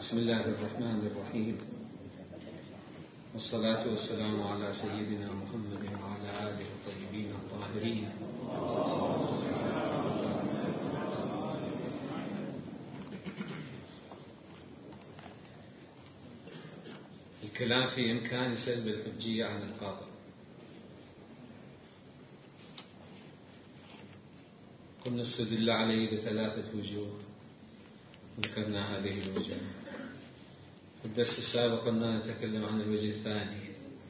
بسم الله الرحمن الرحيم، والصلاة والسلام على سيدنا محمد وعلى آله الطيبين الطاهرين. الكلام في إمكان سلب الحجية عن القاطع. قلنا استدل عليه بثلاثة وجوه، ذكرنا هذه الوجوه. في الدرس السابق كنا نتكلم عن الوجه الثاني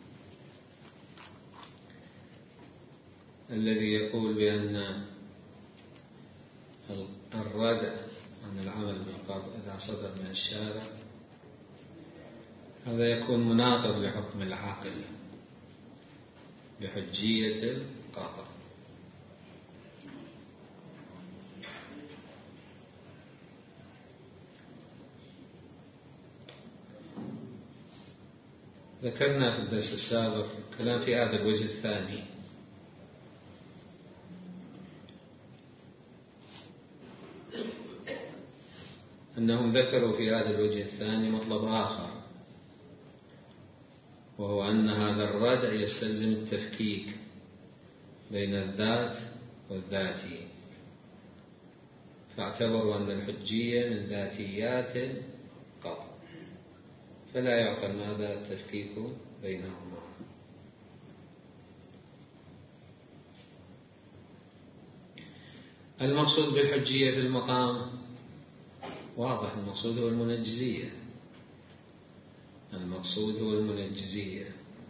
الذي يقول بأن الردع عن العمل بالقاطع إذا صدر من الشارع هذا يكون مناقض لحكم العاقل بحجية القاطع. ذكرنا في الدرس السابق كلام في هذا الوجه الثاني، أنهم ذكروا في هذا الوجه الثاني مطلب آخر، وهو أن هذا الردع يستلزم التفكيك بين الذات والذاتي، فاعتبروا أن الحجية من ذاتيات القطع، فلا يعقل ماذا التفكيك بينهما. المقصود بالحجية في المقام واضح، المقصود هو المنجزية. المقصود هو المنجزية.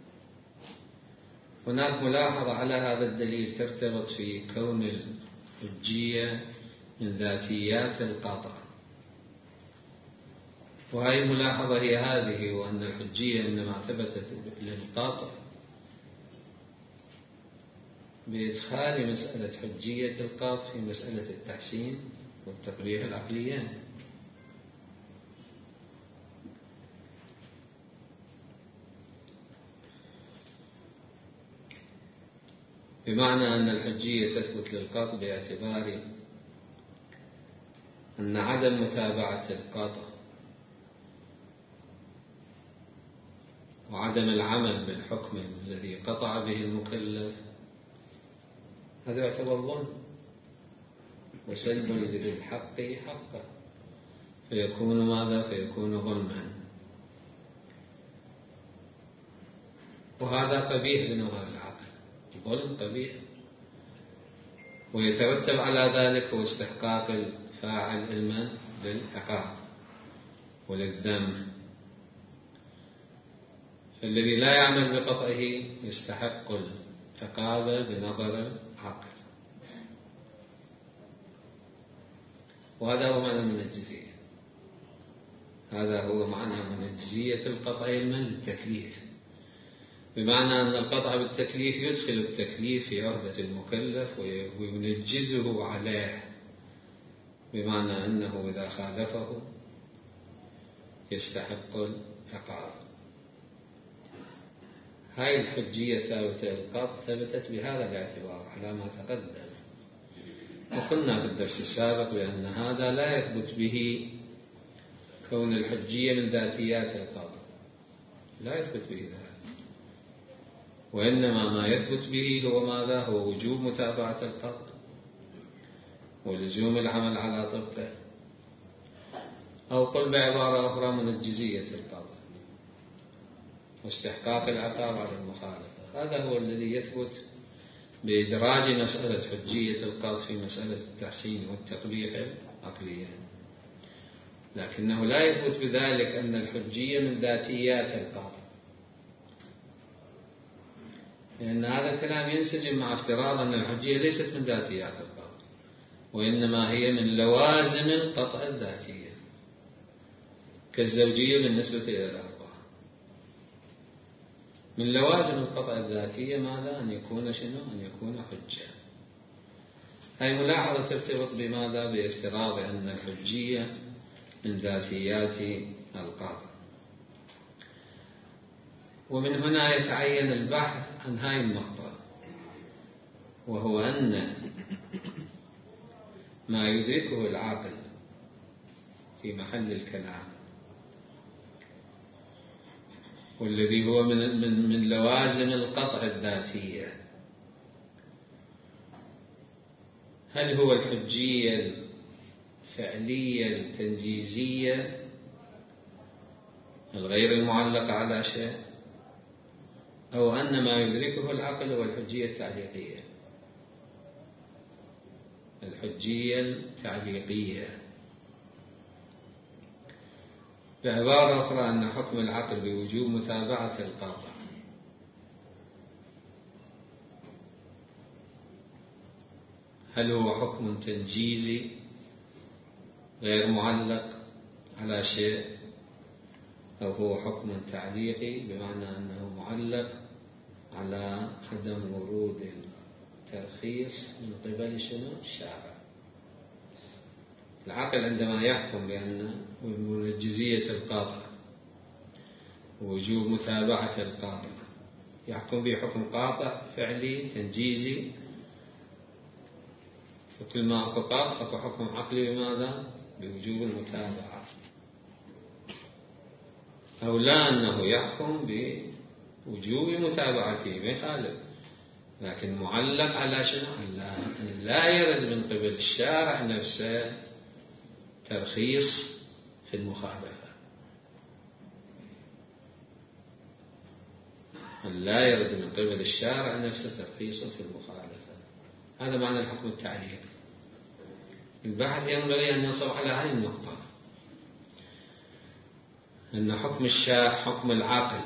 هناك ملاحظة على هذا الدليل ترتبط في كون الحجية من ذاتيات القطع، وهذه الملاحظة هي هذه: وأن الحجية إنما ثبتت للقطع بإدخال مسألة حجية القطع في مسألة التحسين والتقبيح العقليين. بمعنى أن الحجية تثبت للقطع باعتبار أن عدم متابعة القطع وعدم العمل بالحكم الذي قطع به المكلف هذا يعتبر ظلم وسلب لذي الحق حقه، فيكون ماذا؟ فيكون ظلما، وهذا قبيح بنظر العقل، ظلم قبيح، ويترتب على ذلك هو استحقاق الفاعل علما للعقاب وللذم، فالذي لا يعمل بقطعه يستحق العقاب بنظر العقل، وهذا هو معنى المنجزية. هذا هو معنى منجزية القطع علما للتكليف، بمعنى أن القطع بالتكليف يدخل التكليف في عهدة المكلف وينجزه عليه، بمعنى أنه إذا خالفه يستحق العقاب. هاي الحجية ثابتة للقطع ثبتت بهذا الاعتبار على ما تقدم، وقلنا في الدرس السابق بأن هذا لا يثبت به كون الحجية من ذاتيات القطع، لا يثبت به ذلك، وإنما ما يثبت به هو ماذا؟ هو وجوب متابعة القطع ولزوم العمل على طبقه، أو قل بعبارة أخرى منجزية القطع واستحقاق العقاب على المخالفة. هذا هو الذي يثبت بإدراج مسألة حجية القطع في مسألة التحسين والتقبيح العقليين، لكنه لا يثبت بذلك أن الحجية من ذاتيات القطع، لأن هذا الكلام ينسجم مع افتراض أن الحجية ليست من ذاتيات القطع، وإنما هي من لوازم القطع الذاتية، كالزوجية بالنسبة إلى الأربعة. من لوازم القطع الذاتية ماذا؟ أن يكون شنو؟ أن يكون حجة. هذه ملاحظة ترتبط بماذا؟ بافتراض أن الحجية من ذاتيات القطع. ومن هنا يتعين البحث عن هذه النقطة، وهو أن ما يدركه العاقل في محل الكلام والذي هو من لوازم القطع الذاتية. هل هو الحجية الفعلية التنجيزية الغير المعلقة على شيء، أو أن ما يدركه العقل هو الحجية التعليقية؟ الحجية التعليقية بعبارة أخرى أن حكم العقل بوجوب متابعة القاطع هل هو حكم تنجيزي غير معلق على شيء، أو هو حكم تعليقي بمعنى أنه معلق على عدم ورود الترخيص من قبل شنو؟ الشارع. العقل عندما يحكم بأن منجزية القاطع ووجوب متابعة القاطع يحكم بحكم قاطع فعلي تنجيزي، وكل ما أكو قاطع أكو حكم عقلي بماذا؟ بوجوب المتابعة. أو لا أنه يحكم بوجوب متابعته ما يخالف، لكن معلق على شنو؟ لا يرد من قبل الشارع نفسه ترخيص في المخالفة، لا يرد من قبل الشارع نفسه ترخيص في المخالفة. هذا معنى الحكم التعليقي. الباحث ينبغي أن يصل على هذه النقطة، أن حكم العقل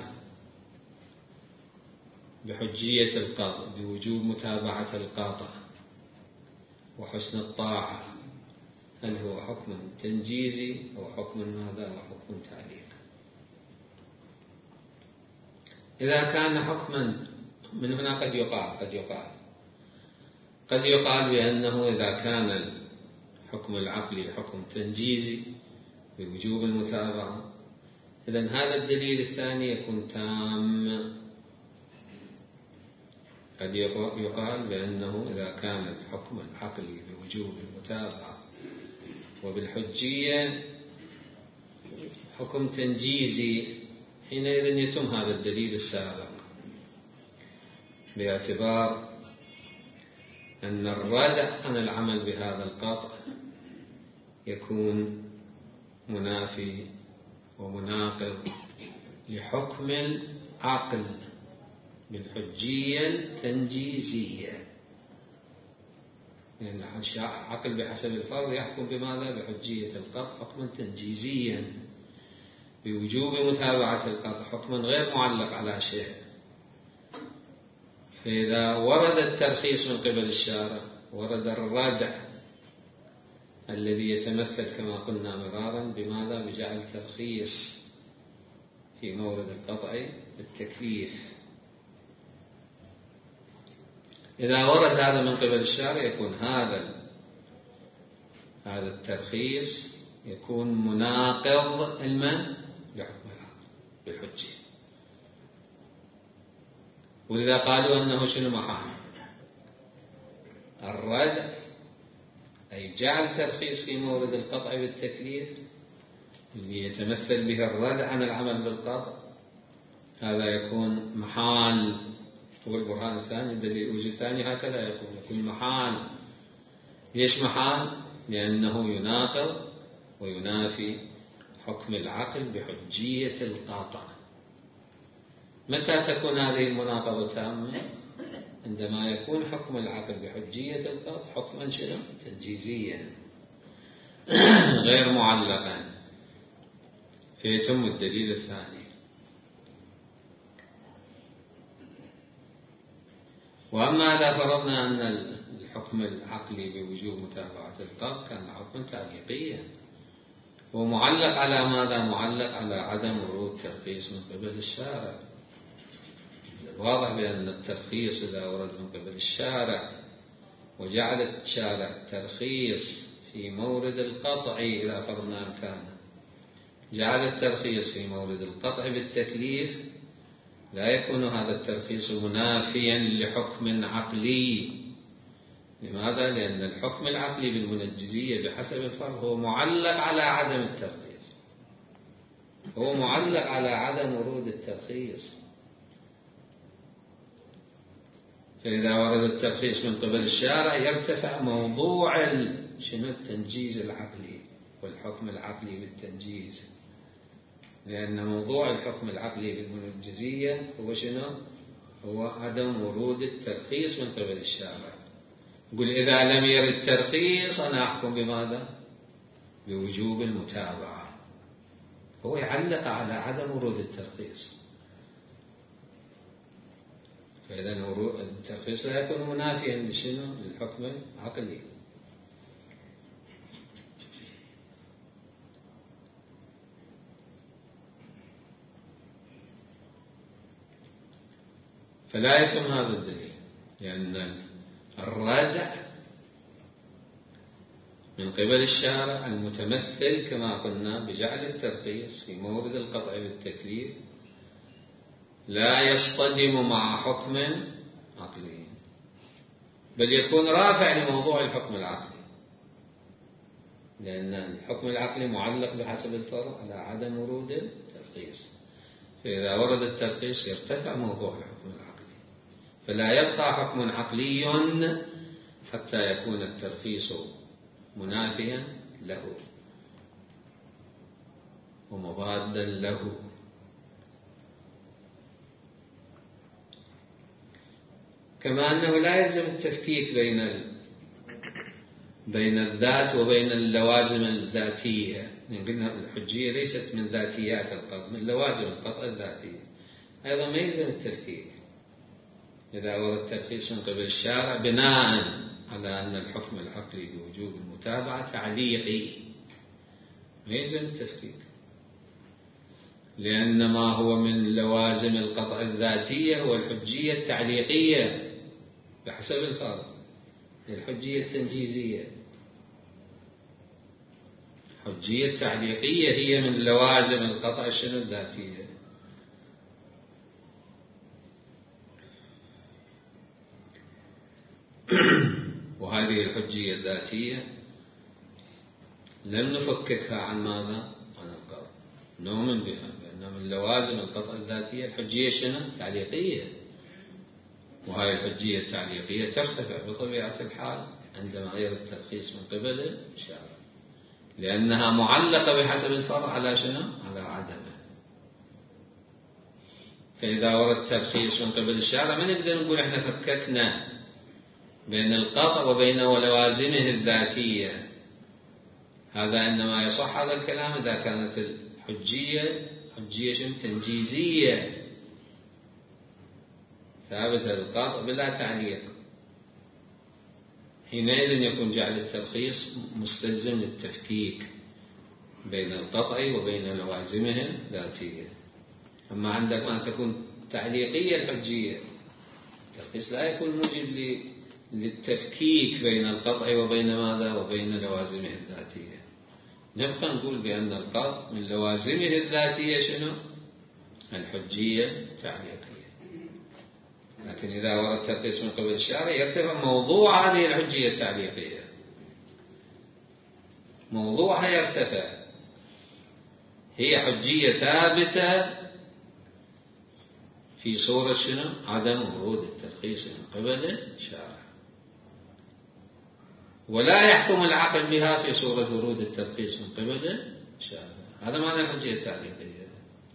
بحجية القاطع بوجوب متابعة القاطع وحسن الطاعة هل هو حكم تنجيزي أو حكم ماذا؟ أو حكم تعليقي. إذا كان حكما من هنا قد يقال بأنه إذا كان الحكم العقلي حكم تنجيزي بوجوب المتابعة إذن هذا الدليل الثاني يكون تام. قد يقال بأنه إذا كان الحكم العقلي بوجوب المتابعة وبالحجية حكم تنجيزي حينئذ يتم هذا الدليل السابق، باعتبار أن الردع عن العمل بهذا القطع يكون منافي ومناقض لحكم العقل بالحجية التنجيزية. لأن العقل بحسب الفرض يحكم بماذا؟ بحجية القطع حكما تنجيزيا، بوجوب متابعة القطع حكما غير معلق على شيء. فإذا ورد الترخيص من قبل الشارع ورد الردع الذي يتمثل كما قلنا مرارا بماذا؟ بجعل ترخيص في مورد القطع بالتكليف. إذا ورد هذا من قبل الشارع يكون هذا الترخيص يكون مناقض لحكم العقل بالحجية. ولذا قالوا أنه شنو محال الردع، أي جعل ترخيص في مورد القطع بالتكليف اللي يتمثل به الردع عن العمل بالقطع، هذا يكون محال. والبرهان الثاني الدليل الوجه الثاني هكذا يكون محال. ليش محال؟ لأنه يناقض وينافي حكم العقل بحجية القاطع. متى تكون هذه المناقضة تامة؟ عندما يكون حكم العقل بحجية القاطع حكما شنو؟ تنجيزيا غير معلقا، فيتم الدليل الثاني. وأما إذا فرضنا أن الحكم العقلي بوجوب متابعة القطع كان حكما تعليقيا ومعلق على ماذا؟ معلق على عدم ورود ترخيص من قبل الشارع. واضح بأن الترخيص إذا ورد من قبل الشارع وجعل الشارع ترخيص في مورد القطع، إذا فرضنا أمكانه جعل الترخيص في مورد القطع بالتكليف، لا يكون هذا الترخيص منافيا لحكم عقلي. لماذا؟ لأن الحكم العقلي بالمنجزية بحسب الفرض هو معلق على عدم الترخيص. هو معلق على عدم ورود الترخيص. فإذا ورد الترخيص من قبل الشارع يرتفع موضوع شنو التنجيز العقلي والحكم العقلي بالتنجيز، لأن موضوع الحكم العقلي بالمنجزية هو شنو؟ هو عدم ورود الترخيص من قبل الشارع. يقول إذا لم يرد الترخيص أنا أحكم بماذا؟ بوجوب المتابعة. هو يعلق على عدم ورود الترخيص، فإذا الترخيص لا يكون منافيا لشنو؟ للحكم العقلي. فلا يتم هذا الدليل، لأن الردع من قبل الشارع المتمثل كما قلنا بجعل الترخيص في مورد القطع بالتكليف لا يصطدم مع حكم عقلي، بل يكون رافع لموضوع الحكم العقلي، لأن الحكم العقلي معلق بحسب الفرع على عدم ورود الترخيص، فإذا ورد الترخيص يرتفع موضوع الحكم العقلي، فلا يبقى حكم عقلي حتى يكون الترخيص منافيا له ومضادا له. كما أنه لا يلزم التفكيك بين الذات وبين اللوازم الذاتية، يعني قلنا الحجية ليست من ذاتيات القطع، من لوازم القطع الذاتية، أيضا ما يلزم التفكيك إذا ورد الترخيص من قبل الشارع بناء على أن الحكم العقلي بوجوب المتابعة تعليقي، ما يلزم التفكيك، لأن ما هو من لوازم القطع الذاتية هو الحجية التعليقية بحسب الفرق، الحجية التنجيزية. الحجية التعليقية هي من لوازم القطع شنو الذاتية. وهذه الحجية الذاتية لم نفككها عن ماذا؟ عن القطع، نؤمن بها لأنها من لوازم القطع الذاتية. الحجية شنو؟ تعليقية، وهذه الحجية التعليقية ترتفع بطبيعة الحال عندما يرد الترخيص من قبل الشارع، لأنها معلقة بحسب الفرع على شنو؟ على عدمه. فإذا ورد الترخيص من قبل الشارع ما نقدر نقول احنا فككنا بين القطع وبين لوازمه الذاتية، هذا إنما يصح هذا الكلام إذا كانت الحجية حجية تنجيزية ثابتة للقطع بلا تعليق، حينئذ يكون جعل الترخيص مستلزم للتفكيك بين القطع وبين لوازمه الذاتية. أما عندما تكون تعليقية الحجية الترخيص لا يكون موجب للتفكيك بين القطع وبين ماذا؟ وبين لوازمه الذاتية. نبقى نقول بأن القطع من لوازمه الذاتية شنو؟ الحجية التعليقية. لكن إذا ورد الترخيص من قبل الشارع يرتفع موضوع هذه الحجية التعليقية، موضوعها يرتفع، هي حجية ثابتة في صورة شنو؟ عدم ورود الترخيص من قبل الشارع، ولا يحكم العقل بها في صورة ورود الترخيص من قبل الشارع. هذا معنى الحجية التعليقية.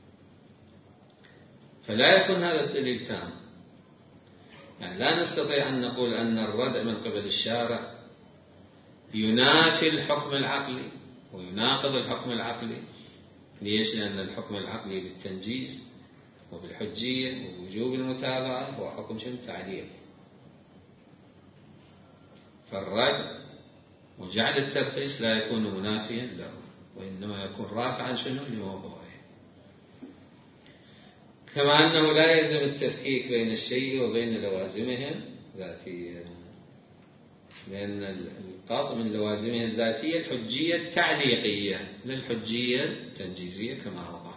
فلا يكون هذا الدليل تام، يعني لا نستطيع أن نقول أن الردع من قبل الشارع ينافي الحكم العقلي ويناقض الحكم العقلي. ليش؟ لأن الحكم العقلي بالتنجيز وبالحجية ووجوب المتابعة هو حكم شنو؟ تعليق. فالردع وجعل الترخيص لا يكون منافيا له، وإنما يكون رافعا شنو؟ لموضوعه. كما أنه لا يلزم التفكيك بين الشيء وبين لوازمه الذاتية، لأن القاطع من لوازمه الذاتية الحجية التعليقية للحجية التنجيزية كما وضحنا.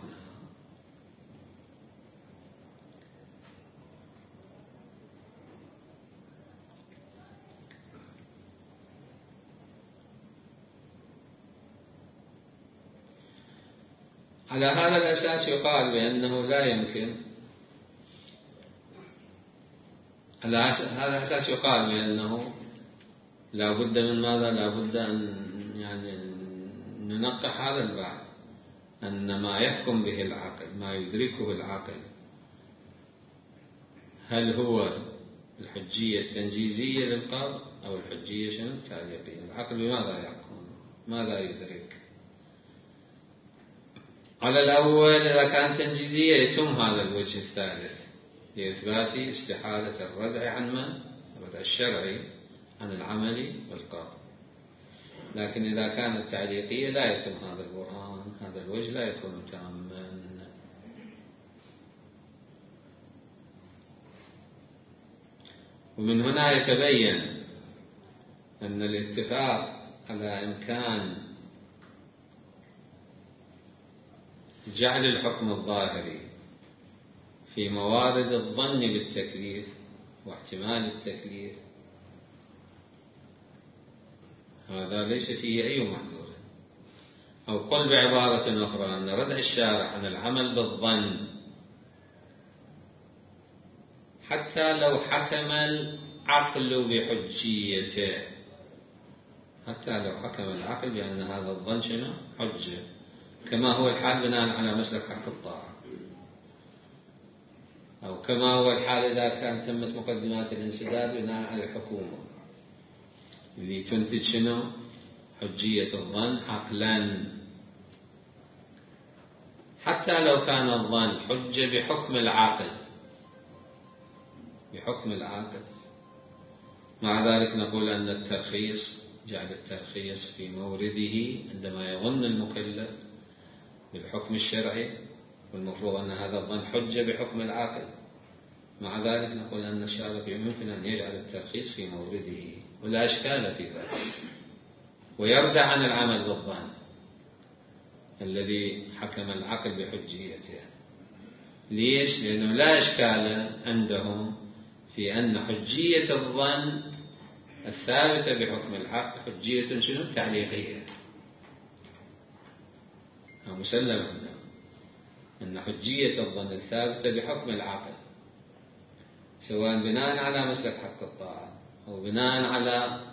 على هذا الأساس يقال بأنه لا يمكن، على هذا الأساس يقال بأنه لا بد من ماذا؟ لا بد أن ننقح هذا البعض، أن ما يحكم به العقل، ما يدركه العقل، هل هو الحجية التنجيزية للقاضي أو الحجية التعليقية؟ العقل بماذا يحكم؟ ماذا يدرك؟ على الأول إذا كان تنجيزية يتم هذا الوجه الثالث لإثبات استحالة الردع عن من؟ الردع الشرعي عن العمل والقاطع. لكن إذا كانت تعليقية لا يتم هذا البرهان، هذا الوجه لا يكون تاما. ومن هنا يتبين أن الاتفاق على إمكان جعل الحكم الظاهري في موارد الظن بالتكليف واحتمال التكليف هذا ليس فيه أي محظور. أو قل بعبارة أخرى أن ردع الشارع عن العمل بالظن حتى لو حكم العقل بحجيته، حتى لو حكم العقل بأن هذا الظن حجة، كما هو الحال بناء على مسلك حق الطاعة، أو كما هو الحال إذا كان تمت مقدمات الانسداد بناء على الحكومة اللي تنتج حجية الظن عقلا. حتى لو كان الظن حجة بحكم العاقل، بحكم العاقل، مع ذلك نقول أن الترخيص، جعل الترخيص في مورده عندما يظن المكلف بالحكم الشرعي، والمفروض أن هذا الظن حجة بحكم العاقل، مع ذلك نقول أن الشارع يمكن أن يجعل الترخيص في مورده ولا إشكال في ذلك، ويردع عن العمل بالظن الذي حكم العقل بحجيته. ليش؟ لأنه لا إشكال عندهم في أن حجية الظن الثابتة بحكم العقل حجية تعليقية، مسلم عندهم أن حجية الظن الثابتة بحكم العقل سواء بناء على مسلك حق الطاعة أو بناء على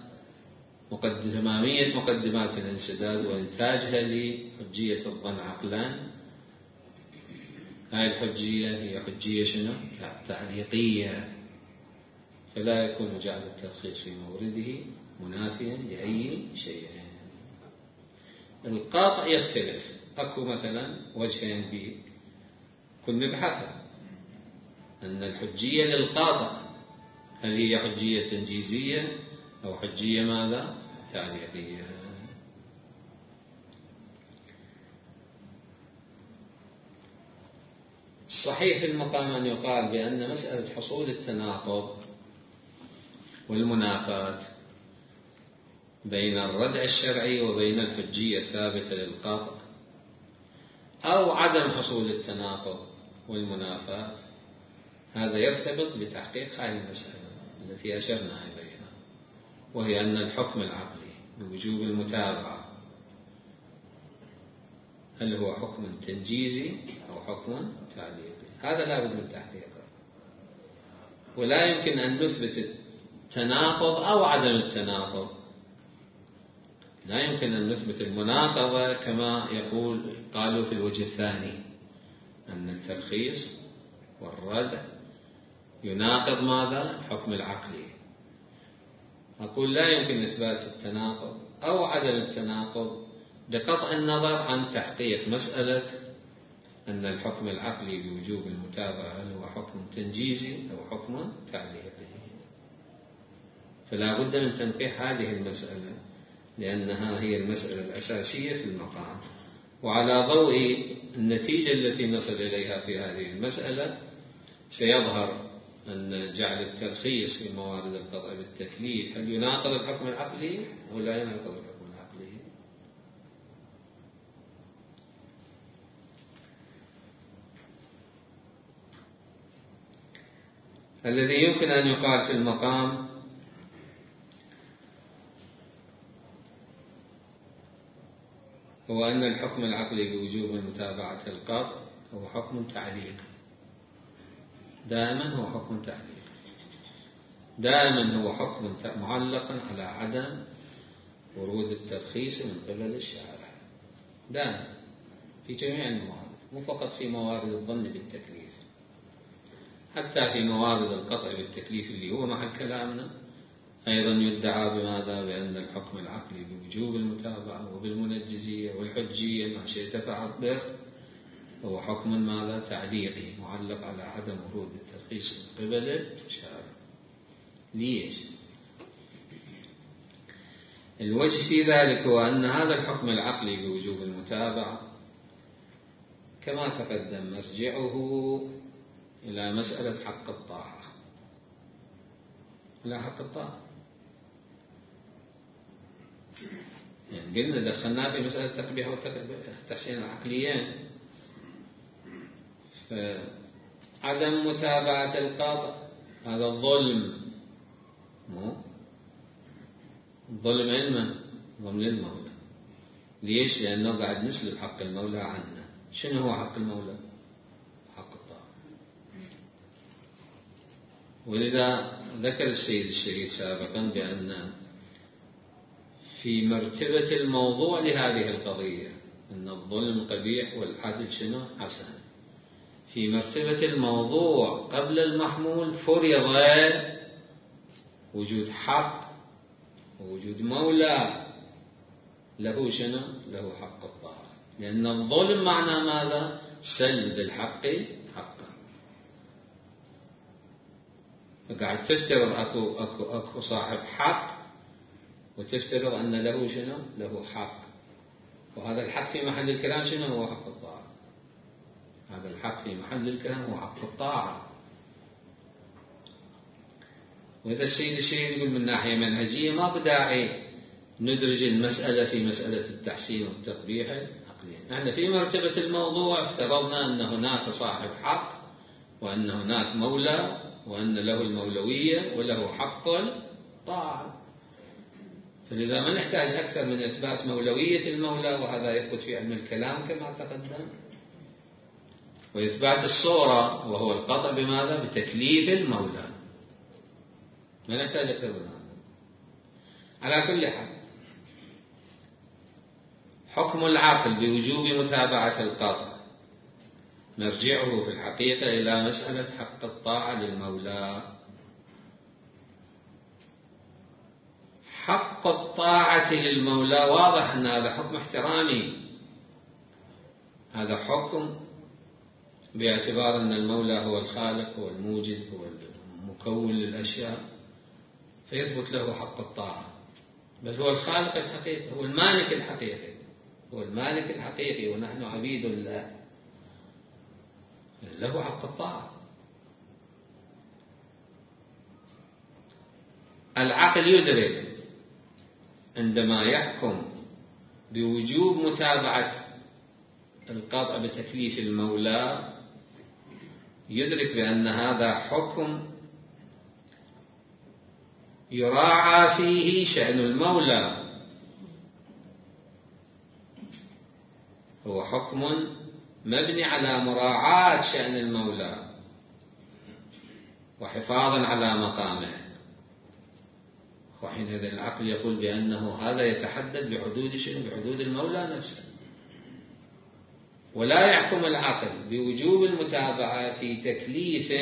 مقدمات الانسداد وإنتاجها لحجية الظن عقلا، هذه الحجية هي حجية تعليقية، فلا يكون جعل الترخيص في مورده منافيا لأي شيء. القاطع يختلف، أكو مثلا وجهين به كن نبحثها، أن الحجية للقاطع هل هي حجية تنجيزية أو حجية ماذا؟ تعليقية. صحيح المقام أن يقال بأن مسألة حصول التناقض والمنافاة بين الردع الشرعي وبين الحجية الثابتة للقاطع أو عدم حصول التناقض والمنافاة هذا يرتبط بتحقيق هذه المسألة التي أشرنا إليها، وهي أن الحكم العقلي بوجوب المتابعة هل هو حكم تنجيزي أو حكم تعليقي، هذا لا بد من تحقيقه، ولا يمكن أن نثبت التناقض أو عدم التناقض، لا يمكن أن نثبت المناقضة كما قالوا في الوجه الثاني أن الترخيص والردع يناقض ماذا؟ الحكم العقلي. أقول لا يمكن إثبات التناقض أو عدم التناقض بقطع النظر عن تحقيق مسألة أن الحكم العقلي بوجوب المتابعة هل هو حكم تنجيزي أو حكم تعليقي. فلا بد من تنقيح هذه المسألة لأنها هي المسألة الأساسية في المقام، وعلى ضوء النتيجة التي نصل إليها في هذه المسألة سيظهر أن جعل الترخيص في موارد القطع بالتكليف هل يناقض الحكم العقلي أو لا يناقض الحكم العقلي. الذي يمكن أن يقال في المقام هو أن الحكم العقلي بوجوب متابعة القطع هو حكم تعليقي، دائما هو حكم تعليقي، دائما هو حكم معلق على عدم ورود الترخيص من قبل الشارع، دائما في جميع الموارد، مو فقط في موارد الظن بالتكليف، حتى في موارد القطع بالتكليف اللي هو محل كلامنا أيضا يدعى بماذا؟ بأن الحكم العقلي بوجوب المتابعة وبالمنجزية والحجية ما شئت فعبر هو حكم ماذا؟ تعليقي معلق على عدم ورود الترخيص من قبل الشارع. ليش؟ الوجه في ذلك هو أن هذا الحكم العقلي بوجوب المتابعة كما تقدم مرجعه إلى مسألة حق الطاعة، إلى حق الطاعة. يعني قلنا دخلنا في مسألة التقبيح والتحسين العقليين، فعدم متابعة القاطع هذا الظلم، ظلم علما، ظلم للمولى. ليش؟ لأنه قاعد نسلب حق المولى عنا. شنو هو حق المولى؟ حق الطاعة. ولذا ذكر السيد الشريف سابقا بأن في مرتبة الموضوع لهذه القضية أن الظلم قبيح والعدل شنو؟ حسن. في مرتبة الموضوع قبل المحمول فرض وجود حق ووجود مولى له شنو؟ له حق الطاعة، لأن الظلم معنى ماذا؟ سلب الحق حقا. فقاعد تفترض أكو صاحب حق وتفترض أن له شنو؟ له حق، وهذا الحق في محل الكلام شنو؟ هو حق الطاعة. هذا الحق في محل الكلام هو حق الطاعة. وإذا السيد الشيخ يقول من ناحية منهجية ما بداعي ندرج المسألة في مسألة التحسين والتقبيح العقلي. نحن في مرتبة الموضوع افترضنا أن هناك صاحب حق وأن هناك مولى وأن له المولوية وله حق الطاعة، فلذا ما نحتاج أكثر من إثبات مولوية المولى، وهذا يثبت في علم الكلام كما تقدم، وإثبات الصورة وهو القطع بماذا؟ بتكليف المولى. ما نحتاج أكثر من هذا. على كل حال حكم العقل بوجوب متابعة القطع مرجعه في الحقيقة إلى مسألة حق الطاعة للمولى. حق الطاعة للمولى واضح أن هذا حكم احترامي، هذا حكم باعتبار أن المولى هو الخالق هو الموجد هو المكون للأشياء، فيثبت له حق الطاعة، بل هو الخالق الحقيقي، هو المالك الحقيقي، هو المالك الحقيقي ونحن عبيد الله، له حق الطاعة. العقل يدرك عندما يحكم بوجوب متابعة القطع بتكليف المولى يدرك بأن هذا حكم يراعى فيه شأن المولى، هو حكم مبني على مراعاة شأن المولى وحفاظا على مقامه، وحينئذ العقل يقول بأنه هذا يتحدد بحدود شنو؟ بحدود المولى نفسه. ولا يحكم العقل بوجوب المتابعة في تكليف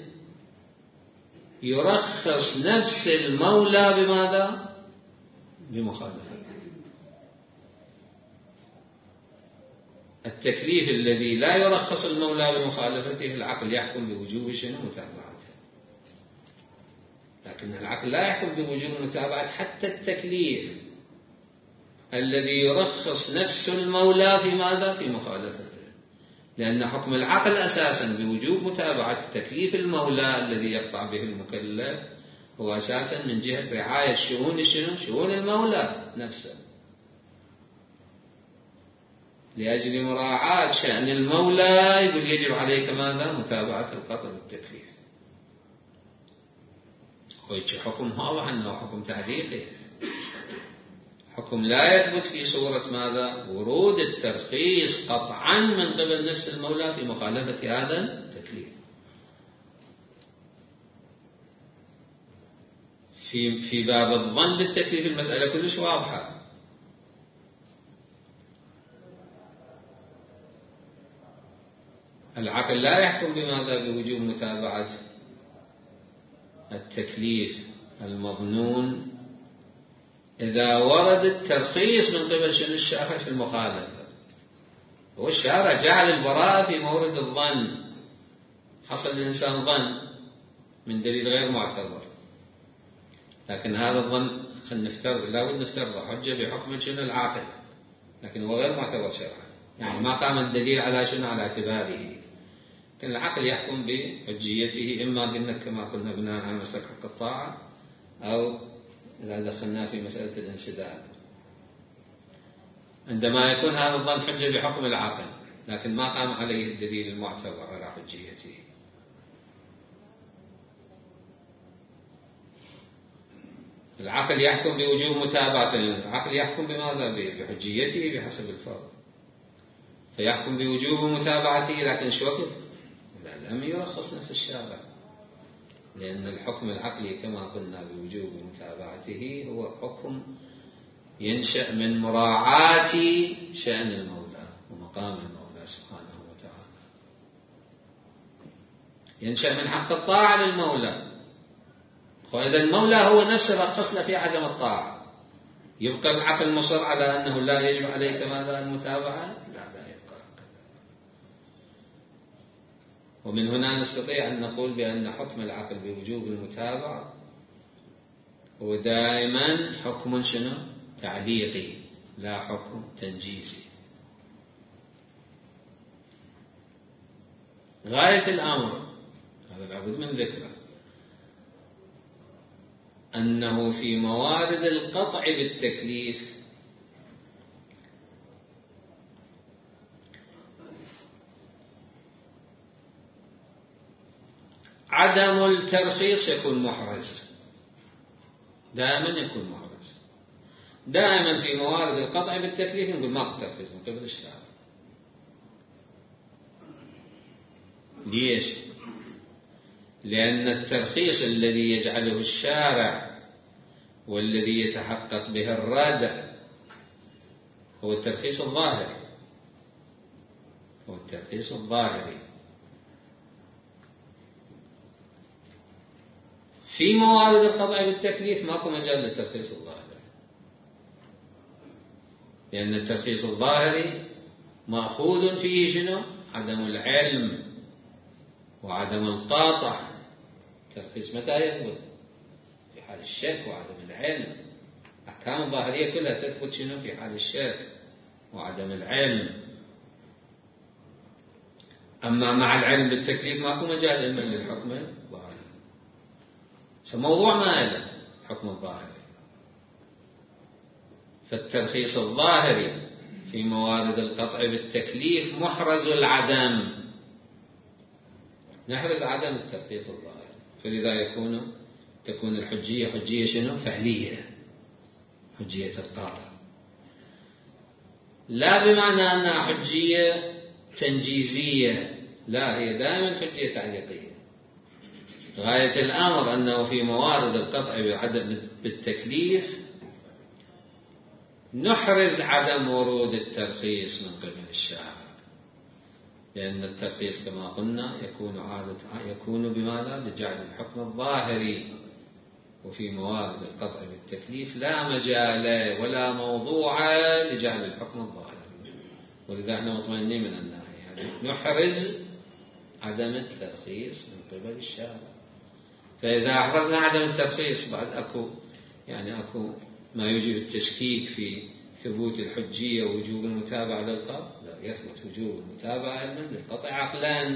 يرخص نفس المولى بماذا؟ بمخالفته. التكليف الذي لا يرخص المولى بمخالفته العقل يحكم بوجوب شنو؟ متابعته. لكن العقل لا يحكم بوجوب متابعة حتى التكليف الذي يرخص نفس المولى في ماذا؟ في مخالفته، لأن حكم العقل أساسا بوجوب متابعة تكليف المولى الذي يقطع به المكلف هو أساسا من جهة رعاية شؤون شنو؟ شؤون المولى نفسه، لأجل مراعاة شأن المولى يقول يجب عليك ماذا؟ متابعة القطع بالتكليف. ويجي حكم واضح أنه حكم تعليقي، حكم لا يثبت في صورة ماذا؟ ورود الترخيص قطعا من قبل نفس المولى في مخالفة هذا التكليف. في باب الظن بالتكليف المسألة كلش واضحة. العقل لا يحكم بماذا؟ بوجوب متابعة التكليف المظنون إذا ورد الترخيص من قبل شنو؟ الشارع في المخالفة. والشارع جعل البراءة في مورد الظن، حصل الإنسان ظن من دليل غير معتبر، لكن هذا الظن لا بد نفترض حجة بحكم شنو؟ العاقل، لكن هو غير معتبر شرعا، يعني ما قام الدليل على شنو؟ على اعتباره. لكن العقل يحكم بحجيته، إما قلنا كما قلنا بناء على مسلك حق الطاعة، أو إذا دخلنا في مسألة الانسداد عندما يكون هذا الظن حجة بحكم العقل لكن ما قام عليه الدليل المعتبر على حجيته. العقل يحكم بوجوب متابعة، العقل يحكم بماذا؟ بحجيته بحسب الفرض، فيحكم بوجوب متابعته، لكن شو وقت؟ لم يرخص نفس الشارع، لأن الحكم العقلي كما قلنا بوجوب متابعته هو حكم ينشأ من مراعاة شأن المولى ومقام المولى سبحانه وتعالى، ينشأ من حق الطاعة للمولى. وإذا المولى هو نفسه رخصنا في عدم الطاعة، يبقى العقل مصر على أنه لا يجب عليك ماذا؟ المتابعة؟ لا يبقى. ومن هنا نستطيع أن نقول بأن حكم العقل بوجوب المتابعة هو دائما حكم شنو؟ تعليقي، لا حكم تنجيزي. غاية الأمر هذا لابد من ذكره أنه في موارد القطع بالتكليف عدم الترخيص يكون محرز، دائما يكون محرز. دائما في موارد القطع بالتكليف نقول ما ترخيص من قبل الشارع. ليش؟ لأن الترخيص الذي يجعله الشارع والذي يتحقق به الرادع هو الترخيص الظاهري، هو الترخيص الظاهري. في موارد القطع بالتكليف ماكو مجال للترخيص الظاهري، لأن الترخيص الظاهري مأخوذ فيه شنو؟ عدم العلم وعدم القاطع. الترخيص متى يثبت؟ في حال الشك وعدم العلم. أحكام الظاهرية كلها تثبت شنو؟ في حال الشك وعدم العلم. أما مع العلم بالتكليف ماكو مجال إلا للحكم الظاهري. فموضوع ما له الحكم الظاهري. فالترخيص الظاهري في موارد القطع بالتكليف محرز العدم، نحرز عدم الترخيص الظاهري، فلذا تكون الحجية حجية شنو؟ فعلية، حجية القاطع، لا بمعنى أنها حجية تنجيزية، لا، هي دائما حجية تعليقية. غاية الأمر أنه في موارد القطع بالتكليف نحرز عدم ورود الترخيص من قبل الشارع، لأن الترخيص كما قلنا يكون بماذا؟ بجعل الحكم الظاهري. وفي موارد القطع بالتكليف لا مجال ولا موضوع لجعل الحكم الظاهري، ولذا احنا مطمئنين من الناحية هذه نحرز عدم الترخيص من قبل الشارع. فإذا أحرزنا عدم الترخيص بعد أكو ما يوجب التشكيك في ثبوت الحجية ووجوب المتابعة للقطع. لا، يثبت وجوب المتابعة علما للقطع عقلان،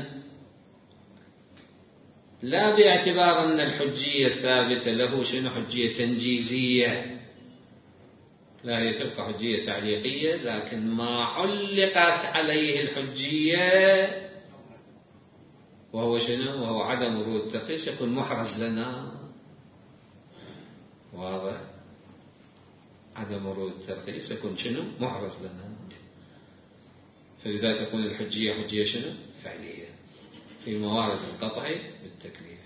لا باعتبار أن الحجية الثابتة له شنو؟ حجية تنجيزية، لا، هي تبقى حجية تعليقية، لكن ما علقت عليه الحجية وهو شنو؟ وهو عدم ورود الترخيص يكون محرز لنا. واضح؟ عدم ورود الترخيص يكون شنو؟ محرز لنا. فلذا تكون الحجية حجية شنو؟ فعلية في موارد القطع بالتكليف،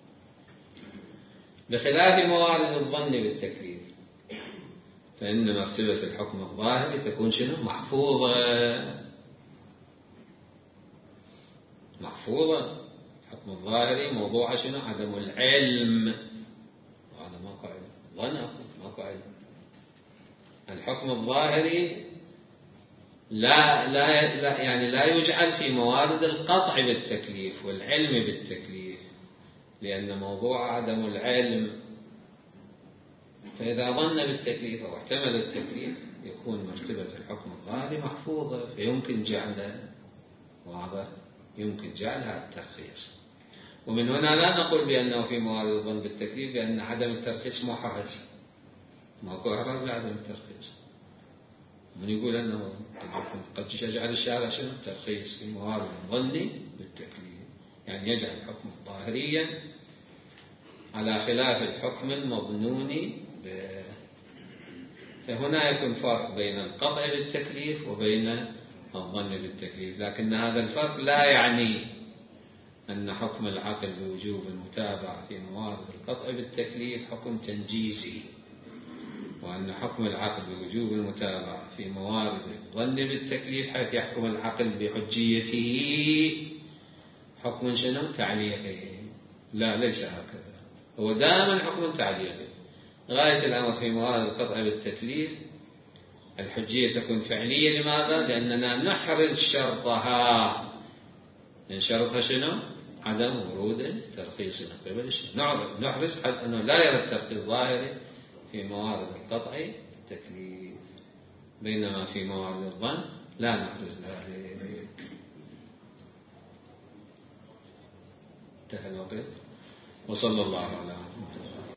بخلاف موارد الظن بالتكليف فإن مرتبة الحكم الظاهري تكون شنو؟ محفوظة. الحكم الظاهري موضوع شنو؟ عدم العلم، وهذا ماكو علم، ظن ماكو علم. الحكم الظاهري لا يجعل في موارد القطع بالتكليف والعلم بالتكليف، لأن موضوع عدم العلم، فإذا ظن بالتكليف أو احتمل التكليف يكون مرتبة الحكم الظاهري محفوظة، فيمكن جعلها الترخيص. ومن هنا لا نقول بأنه في موارد الظن بالتكليف بأن عدم الترخيص محرز، ماكو إحراز لعدم الترخيص. من يقول أنه قد يجعل الشارع شنو؟ الترخيص في موارد الظن بالتكليف، يعني يجعل الحكم ظاهريا على خلاف الحكم المظنون فهنا يكون فرق بين القطع بالتكليف وبين الظن بالتكليف، لكن هذا الفرق لا يعني أن حكم العقل بوجوب المتابعة في موارد القطع بالتكليف حكم تنجيزي، وأن حكم العقل بوجوب المتابعة في موارد الظن بالتكليف حيث يحكم العقل بحجيته حكم شنو؟ تعليقي. لا، ليس هكذا، هو دائما حكم تعليقي. غاية الأمر في موارد القطع بالتكليف الحجية تكون فعلية. لماذا؟ لأننا نحرز شرطها. من شرطها شنو؟ عدم ورود الترخيص من قبل الشرع. نحرز حتى أنه لا يرى الترخيص ظاهري في موارد القطع بالتكليف، بينما في موارد الظن لا نحرز ذلك. انتهى الوقت. وصلى الله على